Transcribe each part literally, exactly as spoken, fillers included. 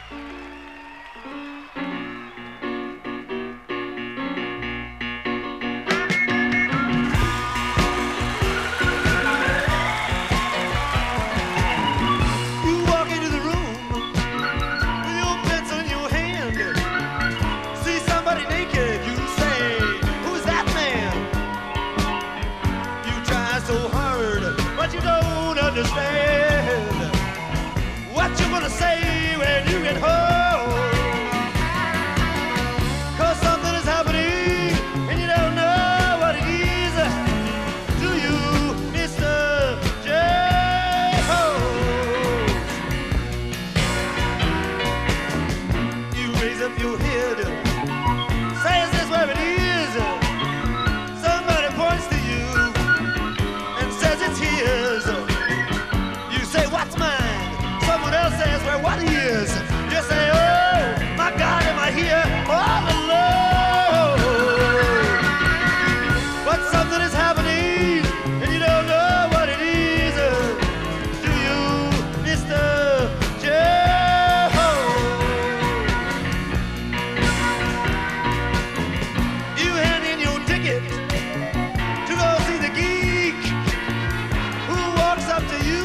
Understand what you're gonna say when you get home, 'cause something is happening and you don't know what it is, do you, Mister J-Hose? You raise up your head, say, is this where it is? Somebody points to you and says it's his. What's mine? Someone else says, well, what is? You say, oh, my God, am I here all alone? But something is happening, and you don't know what it is. Do you, Mister J-Hose? You hand in your ticket to go see the geek who walks up to you.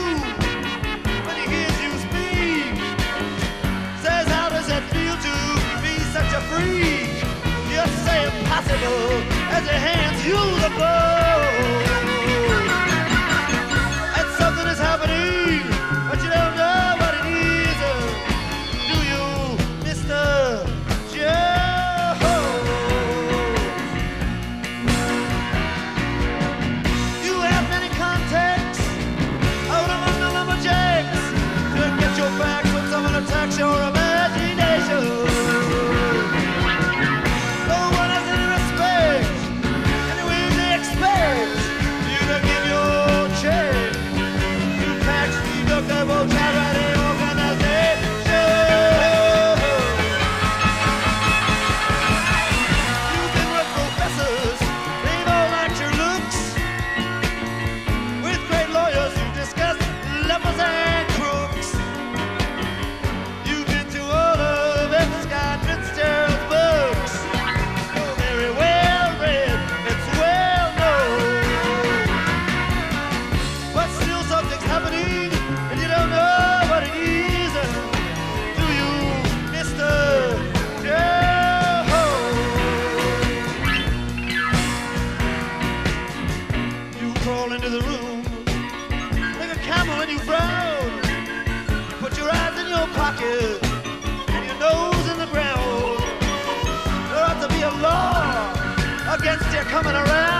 Freak, you say impossible as he hands you the bow. And something is happening, but you don't know what it is. Do you, Mister J-Hose? You have many contacts out among the lumberjacks to get your back when someone attacks your imagination. Into the room like a camel and you frown. You put your eyes in your pocket and your nose in the ground. There ought to be a law against you coming around.